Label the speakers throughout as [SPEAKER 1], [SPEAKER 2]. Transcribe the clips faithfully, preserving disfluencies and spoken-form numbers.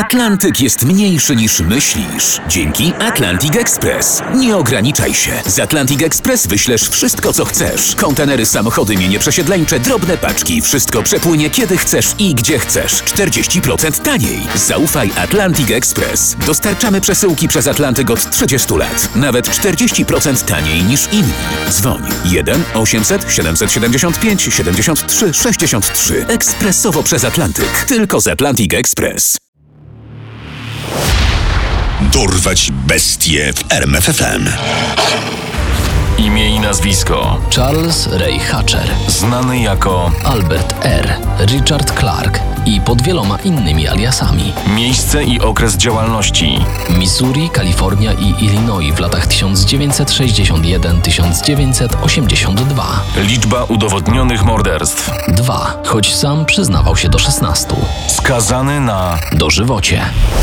[SPEAKER 1] Atlantyk jest mniejszy niż myślisz. Dzięki Atlantic Express. Nie ograniczaj się. Z Atlantic Express wyślesz wszystko, co chcesz. Kontenery, samochody, mienie przesiedleńcze, drobne paczki. Wszystko przepłynie kiedy chcesz i gdzie chcesz. czterdzieści procent taniej. Zaufaj Atlantic Express. Dostarczamy przesyłki przez Atlantyk od trzydziestu lat. Nawet czterdzieści procent taniej niż inni. Dzwoń jeden osiemset siedemset siedemdziesiąt pięć siedemdziesiąt trzy sześćdziesiąt trzy. Ekspresowo przez Atlantyk. Tylko z Atlantic Express.
[SPEAKER 2] Dorwać bestie w R M F F M.
[SPEAKER 3] Imię i nazwisko:
[SPEAKER 4] Charles Ray Hatcher,
[SPEAKER 3] znany jako
[SPEAKER 4] Albert R., Richard Clark i pod wieloma innymi aliasami.
[SPEAKER 3] miejsce i okres działalności:
[SPEAKER 4] Missouri, Kalifornia i Illinois w latach tysiąc dziewięćset sześćdziesiąt jeden do tysiąc dziewięćset osiemdziesiąt dwa.
[SPEAKER 3] liczba udowodnionych morderstw:
[SPEAKER 4] Dwa, choć sam przyznawał się do szesnastu.
[SPEAKER 3] skazany na
[SPEAKER 4] dożywocie.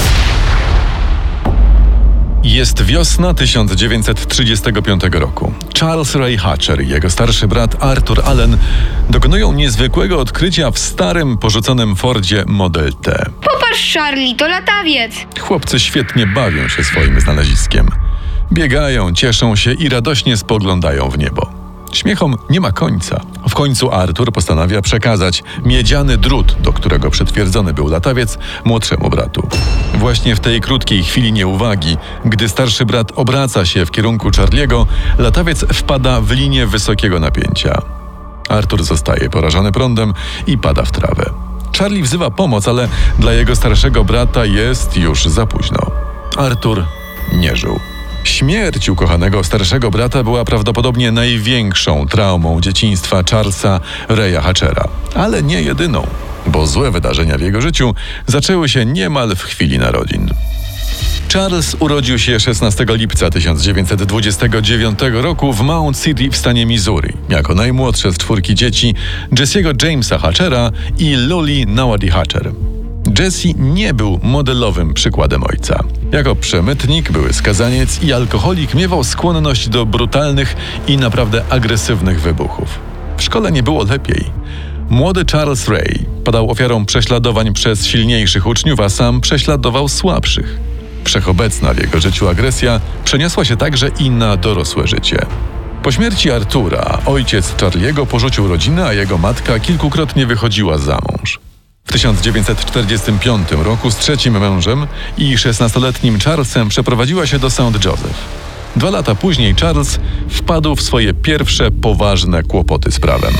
[SPEAKER 5] Jest wiosna tysiąc dziewięćset trzydziestego piątego roku. Charles Ray Hatcher i jego starszy brat Arthur Allen dokonują niezwykłego odkrycia w starym, porzuconym Fordzie Model T.
[SPEAKER 6] Popatrz, Charlie, to latawiec.
[SPEAKER 5] Chłopcy świetnie bawią się swoim znaleziskiem. Biegają, cieszą się i radośnie spoglądają w niebo. Śmiechom nie ma końca. W końcu Arthur postanawia przekazać miedziany drut, do którego przytwierdzony był latawiec, młodszemu bratu. Właśnie w tej krótkiej chwili nieuwagi, gdy starszy brat obraca się w kierunku Charliego, latawiec wpada w linię wysokiego napięcia. Arthur zostaje porażony prądem i pada w trawę. Charlie wzywa pomoc, ale dla jego starszego brata jest już za późno. Arthur nie żył. Śmierć ukochanego starszego brata była prawdopodobnie największą traumą dzieciństwa Charlesa Raya Hatchera, ale nie jedyną, bo złe wydarzenia w jego życiu zaczęły się niemal w chwili narodzin. Charles urodził się szesnastego lipca tysiąc dziewięćset dwudziestego dziewiątego roku w Mount City w stanie Missouri, jako najmłodsze z czwórki dzieci Jesse'ego Jamesa Hatchera i Luli Nawadi Hatcher. Jesse nie był modelowym przykładem ojca. Jako przemytnik, były skazaniec i alkoholik miewał skłonność do brutalnych i naprawdę agresywnych wybuchów. W szkole nie było lepiej. Młody Charles Ray padał ofiarą prześladowań przez silniejszych uczniów, a sam prześladował słabszych. Wszechobecna w jego życiu agresja przeniosła się także i na dorosłe życie. Po śmierci Artura ojciec Charliego porzucił rodzinę, a jego matka kilkukrotnie wychodziła za mąż. W tysiąc dziewięćset czterdziestym piątym roku z trzecim mężem i szesnastoletnim Charlesem przeprowadziła się do Saint Joseph. Dwa lata później Charles wpadł w swoje pierwsze poważne kłopoty z prawem.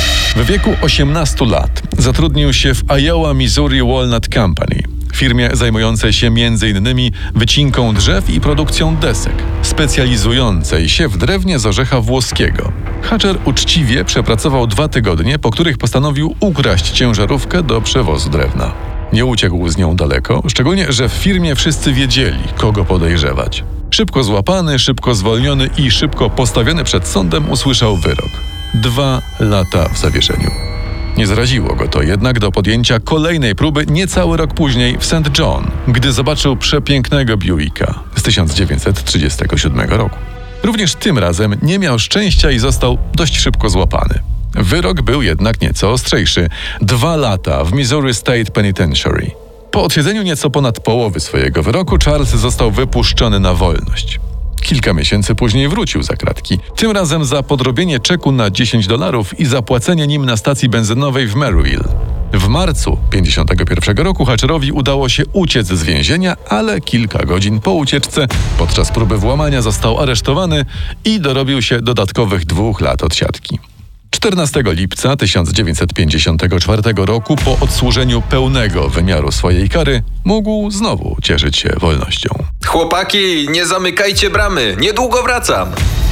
[SPEAKER 5] W wieku osiemnastu lat zatrudnił się w Iowa Missouri Walnut Company, firmie zajmującej się między innymi wycinką drzew i produkcją desek, specjalizującej się w drewnie z orzecha włoskiego. Hatcher uczciwie przepracował dwa tygodnie, po których postanowił ukraść ciężarówkę do przewozu drewna. Nie uciekł z nią daleko, szczególnie że w firmie wszyscy wiedzieli, kogo podejrzewać. Szybko złapany, szybko zwolniony i szybko postawiony przed sądem usłyszał wyrok. Dwa lata w zawieszeniu. Nie zraziło go to jednak do podjęcia kolejnej próby niecały rok później w Saint John, gdy zobaczył przepięknego Buicka z tysiąc dziewięćset trzydziestego siódmego roku. Również tym razem nie miał szczęścia i został dość szybko złapany. Wyrok był jednak nieco ostrzejszy. Dwa lata w Missouri State Penitentiary. Po odsiedzeniu nieco ponad połowy swojego wyroku Charles został wypuszczony na wolność. Kilka miesięcy później wrócił za kratki. Tym razem za podrobienie czeku na dziesięć dolarów i zapłacenie nim na stacji benzynowej w Maryville. W marcu pięćdziesiątego pierwszego roku Hatcherowi udało się uciec z więzienia, ale kilka godzin po ucieczce, podczas próby włamania, został aresztowany i dorobił się dodatkowych dwóch lat odsiadki. czternastego lipca tysiąc dziewięćset pięćdziesiątego czwartego roku, po odsłużeniu pełnego wymiaru swojej kary, mógł znowu cieszyć się wolnością.
[SPEAKER 7] Chłopaki, nie zamykajcie bramy, niedługo wracam.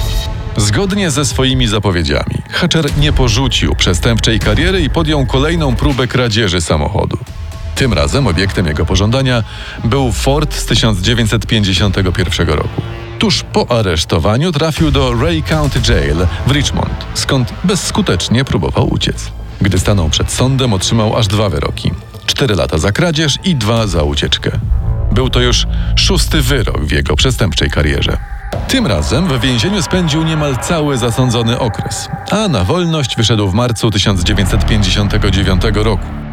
[SPEAKER 5] Zgodnie ze swoimi zapowiedziami, Hatcher nie porzucił przestępczej kariery i podjął kolejną próbę kradzieży samochodu. Tym razem obiektem jego pożądania był Ford z tysiąc dziewięćset pięćdziesiątego pierwszego roku. Tuż po aresztowaniu trafił do Ray County Jail w Richmond, skąd bezskutecznie próbował uciec. Gdy stanął przed sądem, otrzymał aż dwa wyroki. Cztery lata za kradzież i dwa za ucieczkę. Był to już szósty wyrok w jego przestępczej karierze. Tym razem w więzieniu spędził niemal cały zasądzony okres, a na wolność wyszedł w marcu tysiąc dziewięćset pięćdziesiątego dziewiątego roku.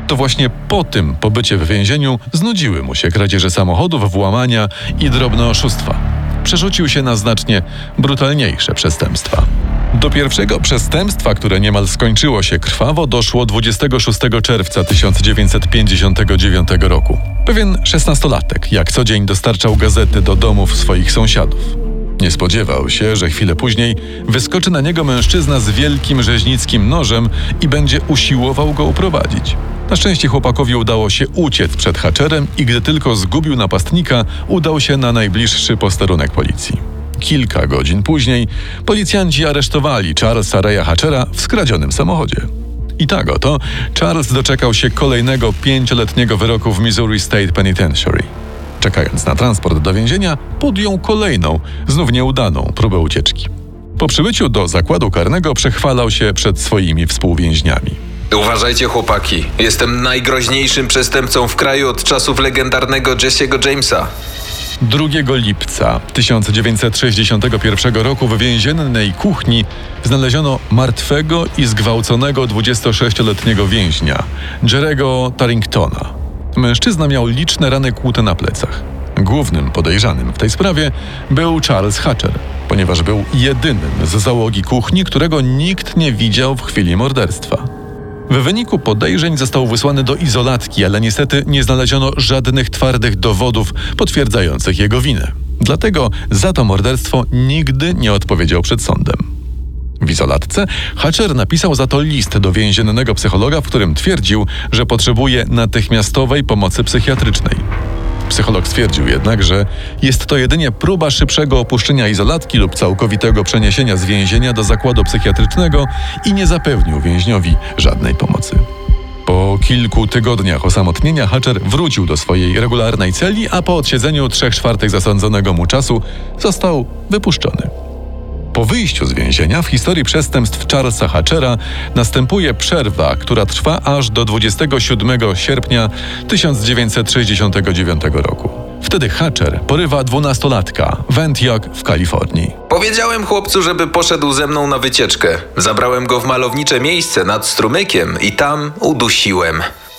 [SPEAKER 5] To właśnie po tym pobycie w więzieniu znudziły mu się kradzieże samochodów, włamania i drobne oszustwa. Przerzucił się na znacznie brutalniejsze przestępstwa. Do pierwszego przestępstwa, które niemal skończyło się krwawo, doszło dwudziestego szóstego czerwca tysiąc dziewięćset pięćdziesiątego dziewiątego roku. Pewien szesnastolatek jak co dzień dostarczał gazety do domów swoich sąsiadów. Nie spodziewał się, że chwilę później wyskoczy na niego mężczyzna z wielkim rzeźnickim nożem i będzie usiłował go uprowadzić. Na szczęście chłopakowi udało się uciec przed haczerem i gdy tylko zgubił napastnika, udał się na najbliższy posterunek policji. Kilka godzin później policjanci aresztowali Charlesa Raya Hatchera w skradzionym samochodzie. I tak oto Charles doczekał się kolejnego pięcioletniego wyroku w Missouri State Penitentiary. Czekając na transport do więzienia, podjął kolejną, znów nieudaną próbę ucieczki. Po przybyciu do zakładu karnego przechwalał się przed swoimi współwięźniami.
[SPEAKER 7] Uważajcie, chłopaki. Jestem najgroźniejszym przestępcą w kraju od czasów legendarnego Jesse'ego Jamesa.
[SPEAKER 5] drugiego lipca tysiąc dziewięćset sześćdziesiątego pierwszego roku w więziennej kuchni znaleziono martwego i zgwałconego dwudziestosześcioletniego więźnia, Jerego Tarringtona. Mężczyzna miał liczne rany kłute na plecach. Głównym podejrzanym w tej sprawie był Charles Hatcher, ponieważ był jedynym z załogi kuchni, którego nikt nie widział w chwili morderstwa. W wyniku podejrzeń został wysłany do izolatki, ale niestety nie znaleziono żadnych twardych dowodów potwierdzających jego winę. Dlatego za to morderstwo nigdy nie odpowiedział przed sądem. W izolatce Hatcher napisał za to list do więziennego psychologa, w którym twierdził, że potrzebuje natychmiastowej pomocy psychiatrycznej. Psycholog stwierdził jednak, że jest to jedynie próba szybszego opuszczenia izolatki lub całkowitego przeniesienia z więzienia do zakładu psychiatrycznego i nie zapewnił więźniowi żadnej pomocy. Po kilku tygodniach osamotnienia Hatcher wrócił do swojej regularnej celi, a po odsiedzeniu trzech czwartych zasądzonego mu czasu został wypuszczony. Po wyjściu z więzienia w historii przestępstw Charlesa Hatchera następuje przerwa, która trwa aż do dwudziestego siódmego sierpnia tysiąc dziewięćset sześćdziesiątego dziewiątego roku. Wtedy Hatcher porywa dwunastolatka w Antioch w Kalifornii.
[SPEAKER 7] Powiedziałem chłopcu, żeby poszedł ze mną na wycieczkę. Zabrałem go w malownicze miejsce nad strumykiem i tam udusiłem.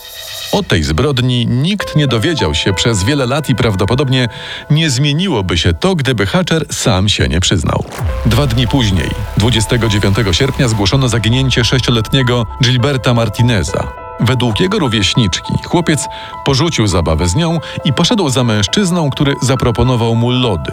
[SPEAKER 5] O tej zbrodni nikt nie dowiedział się przez wiele lat i prawdopodobnie nie zmieniłoby się to, gdyby Hatcher sam się nie przyznał. Dwa dni później, dwudziestego dziewiątego sierpnia, zgłoszono zaginięcie sześcioletniego Gilberta Martineza. Według jego rówieśniczki chłopiec porzucił zabawę z nią i poszedł za mężczyzną, który zaproponował mu lody.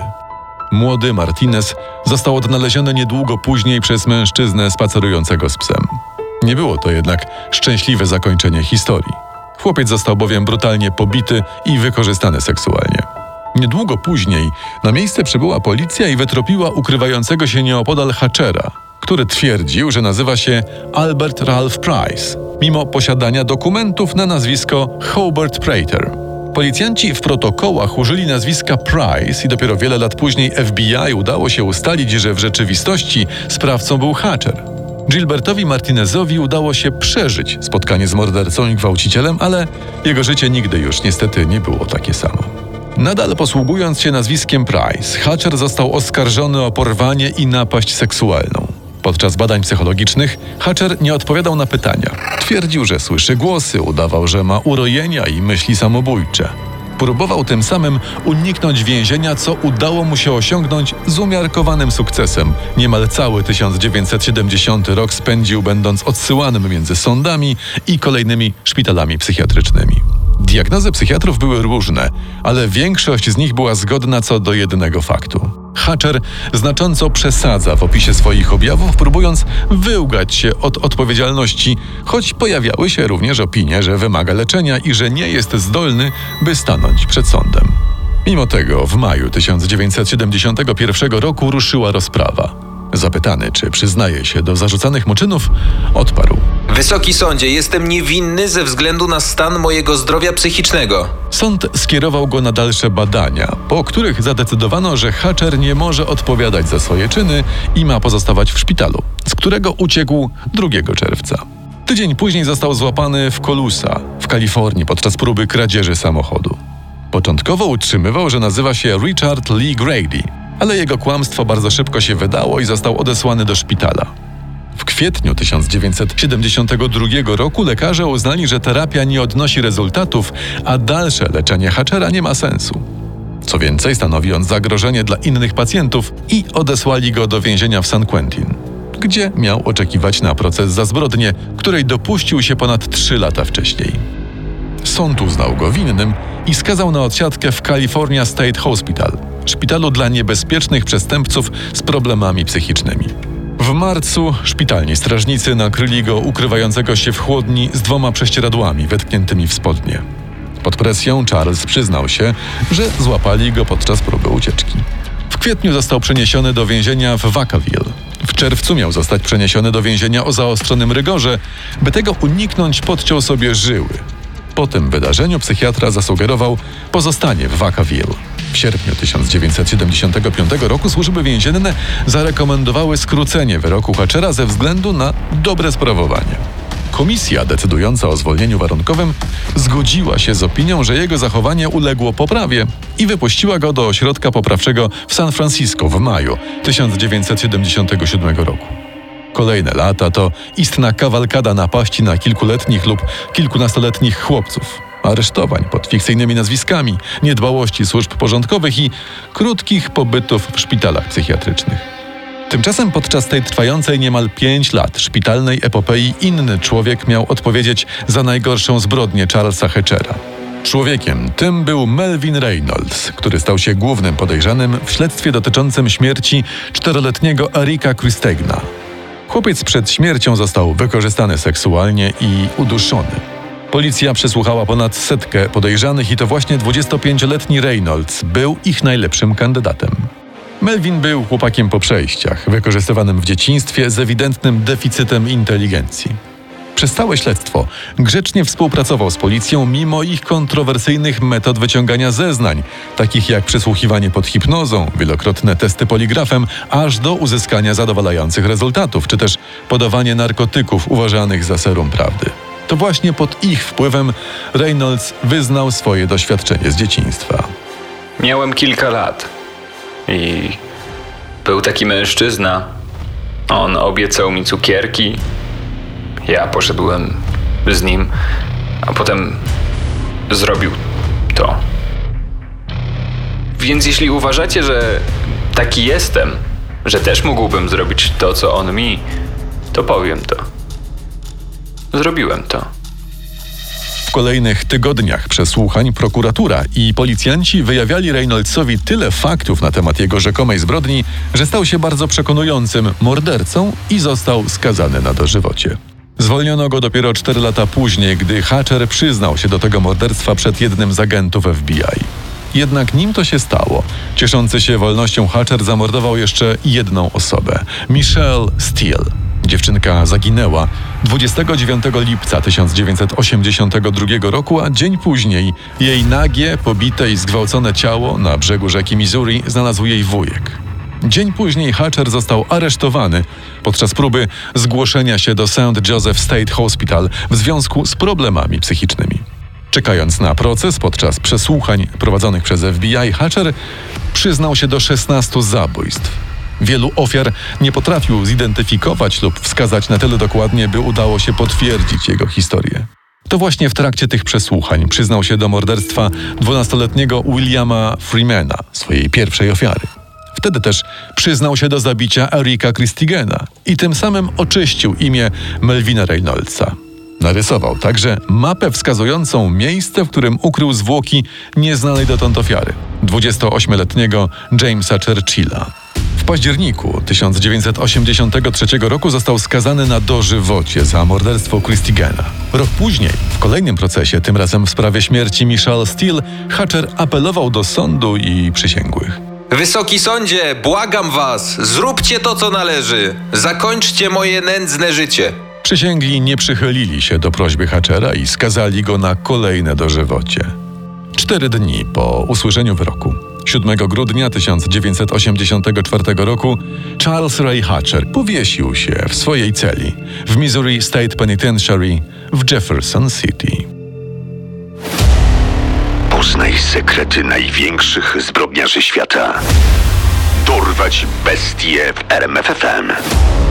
[SPEAKER 5] Młody Martinez został odnaleziony niedługo później przez mężczyznę spacerującego z psem. Nie było to jednak szczęśliwe zakończenie historii. Chłopiec został bowiem brutalnie pobity i wykorzystany seksualnie. Niedługo później na miejsce przybyła policja i wytropiła ukrywającego się nieopodal Hatchera, który twierdził, że nazywa się Albert Ralph Price, mimo posiadania dokumentów na nazwisko Hubert Prater. Policjanci w protokołach użyli nazwiska Price i dopiero wiele lat później F B I udało się ustalić, że w rzeczywistości sprawcą był Hatcher. Gilbertowi Martinezowi udało się przeżyć spotkanie z mordercą i gwałcicielem, ale jego życie nigdy już niestety nie było takie samo. Nadal posługując się nazwiskiem Price, Hatcher został oskarżony o porwanie i napaść seksualną. Podczas badań psychologicznych Hatcher nie odpowiadał na pytania. Twierdził, że słyszy głosy, udawał, że ma urojenia i myśli samobójcze. Próbował tym samym uniknąć więzienia, co udało mu się osiągnąć z umiarkowanym sukcesem. Niemal cały tysiąc dziewięćset siedemdziesiąty rok spędził będąc odsyłanym między sądami i kolejnymi szpitalami psychiatrycznymi. Diagnozy psychiatrów były różne, ale większość z nich była zgodna co do jednego faktu. Hatcher znacząco przesadza w opisie swoich objawów, próbując wyłgać się od odpowiedzialności, choć pojawiały się również opinie, że wymaga leczenia i że nie jest zdolny, by stanąć przed sądem. Mimo tego w maju tysiąc dziewięćset siedemdziesiątego pierwszego roku ruszyła rozprawa. Zapytany, czy przyznaje się do zarzucanych mu czynów, odparł:
[SPEAKER 7] Wysoki sądzie, jestem niewinny ze względu na stan mojego zdrowia psychicznego.
[SPEAKER 5] Sąd skierował go na dalsze badania, po których zadecydowano, że Hatcher nie może odpowiadać za swoje czyny i ma pozostawać w szpitalu, z którego uciekł drugiego czerwca. Tydzień później został złapany w Colusa, w Kalifornii, podczas próby kradzieży samochodu. Początkowo utrzymywał, że nazywa się Richard Lee Grady, ale jego kłamstwo bardzo szybko się wydało i został odesłany do szpitala. W kwietniu tysiąc dziewięćset siedemdziesiątego drugiego roku lekarze uznali, że terapia nie odnosi rezultatów, a dalsze leczenie Hatchera nie ma sensu. Co więcej, stanowi on zagrożenie dla innych pacjentów i odesłali go do więzienia w San Quentin, gdzie miał oczekiwać na proces za zbrodnię, której dopuścił się ponad trzy lata wcześniej. Sąd uznał go winnym i skazał na odsiadkę w California State Hospital, szpitalu dla niebezpiecznych przestępców z problemami psychicznymi. W marcu szpitalni strażnicy nakryli go ukrywającego się w chłodni z dwoma prześcieradłami wetkniętymi w spodnie. Pod presją Charles przyznał się, że złapali go podczas próby ucieczki. W kwietniu został przeniesiony do więzienia w Vacaville. W czerwcu miał zostać przeniesiony do więzienia o zaostrzonym rygorze. By tego uniknąć, podciął sobie żyły. Po tym wydarzeniu psychiatra zasugerował pozostanie w Vacaville. W sierpniu tysiąc dziewięćset siedemdziesiątego piątego roku służby więzienne zarekomendowały skrócenie wyroku Hatchera ze względu na dobre sprawowanie. Komisja decydująca o zwolnieniu warunkowym zgodziła się z opinią, że jego zachowanie uległo poprawie i wypuściła go do ośrodka poprawczego w San Francisco w maju tysiąc dziewięćset siedemdziesiątego siódmego roku. Kolejne lata to istna kawalkada napaści na kilkuletnich lub kilkunastoletnich chłopców, aresztowań pod fikcyjnymi nazwiskami, niedbałości służb porządkowych i krótkich pobytów w szpitalach psychiatrycznych. Tymczasem podczas tej trwającej niemal pięć lat szpitalnej epopei inny człowiek miał odpowiedzieć za najgorszą zbrodnię Charlesa Hatchera. Człowiekiem tym był Melvin Reynolds, który stał się głównym podejrzanym w śledztwie dotyczącym śmierci czteroletniego Erika Christegna. Chłopiec przed śmiercią został wykorzystany seksualnie i uduszony. Policja przesłuchała ponad setkę podejrzanych i to właśnie dwudziestopięcioletni Reynolds był ich najlepszym kandydatem. Melvin był chłopakiem po przejściach, wykorzystywanym w dzieciństwie z ewidentnym deficytem inteligencji. Przez całe śledztwo grzecznie współpracował z policją mimo ich kontrowersyjnych metod wyciągania zeznań, takich jak przesłuchiwanie pod hipnozą, wielokrotne testy poligrafem, aż do uzyskania zadowalających rezultatów, czy też podawanie narkotyków uważanych za serum prawdy. To właśnie pod ich wpływem Reynolds wyznał swoje doświadczenie z dzieciństwa.
[SPEAKER 8] Miałem kilka lat i był taki mężczyzna. On obiecał mi cukierki. Ja poszedłem z nim, a potem zrobił to. Więc jeśli uważacie, że taki jestem, że też mógłbym zrobić to, co on mi, to powiem to. Zrobiłem to.
[SPEAKER 5] W kolejnych tygodniach przesłuchań prokuratura i policjanci wyjawiali Reynoldsowi tyle faktów na temat jego rzekomej zbrodni, że stał się bardzo przekonującym mordercą i został skazany na dożywocie. Zwolniono go dopiero cztery lata później, gdy Hatcher przyznał się do tego morderstwa przed jednym z agentów F B I. Jednak nim to się stało, cieszący się wolnością Hatcher zamordował jeszcze jedną osobę – Michelle Steele. Dziewczynka zaginęła dwudziestego dziewiątego lipca tysiąc dziewięćset osiemdziesiątego drugiego roku, a dzień później jej nagie, pobite i zgwałcone ciało na brzegu rzeki Missouri znalazł jej wujek. Dzień później Hatcher został aresztowany podczas próby zgłoszenia się do Saint Joseph State Hospital w związku z problemami psychicznymi. Czekając na proces podczas przesłuchań prowadzonych przez F B I, Hatcher przyznał się do szesnastu zabójstw. Wielu ofiar nie potrafił zidentyfikować lub wskazać na tyle dokładnie, by udało się potwierdzić jego historię. To właśnie w trakcie tych przesłuchań przyznał się do morderstwa dwunastoletniego Williama Freemana, swojej pierwszej ofiary. Wtedy też przyznał się do zabicia Erika Christegena i tym samym oczyścił imię Melvina Reynoldsa. Narysował także mapę wskazującą miejsce, w którym ukrył zwłoki nieznanej dotąd ofiary, dwudziestoośmioletniego Jamesa Churchilla. W październiku tysiąc dziewięćset osiemdziesiątego trzeciego roku został skazany na dożywocie za morderstwo Christegena. Rok później, w kolejnym procesie, tym razem w sprawie śmierci Michelle Steele, Hatcher apelował do sądu i przysięgłych.
[SPEAKER 7] Wysoki sądzie, błagam was, zróbcie to, co należy. Zakończcie moje nędzne życie.
[SPEAKER 5] Przysięgli nie przychylili się do prośby Hatchera i skazali go na kolejne dożywocie. Cztery dni po usłyszeniu wyroku, siódmego grudnia tysiąc dziewięćset osiemdziesiątego czwartego roku, Charles Ray Hatcher powiesił się w swojej celi w Missouri State Penitentiary w Jefferson City.
[SPEAKER 2] Poznaj sekrety największych zbrodniarzy świata. Dorwać bestie w R M F F M.